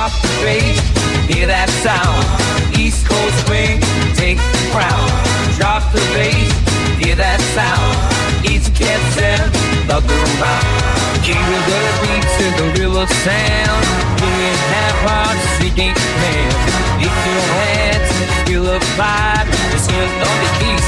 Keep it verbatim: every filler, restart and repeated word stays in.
drop the bass, hear that sound. East Coast swing, take the crown. Drop the bass, hear that sound. East cats and look around. Keep the beat to the river sound. Doing half heart seeking man. Lift your hands, feel the vibe. Just hit on the keys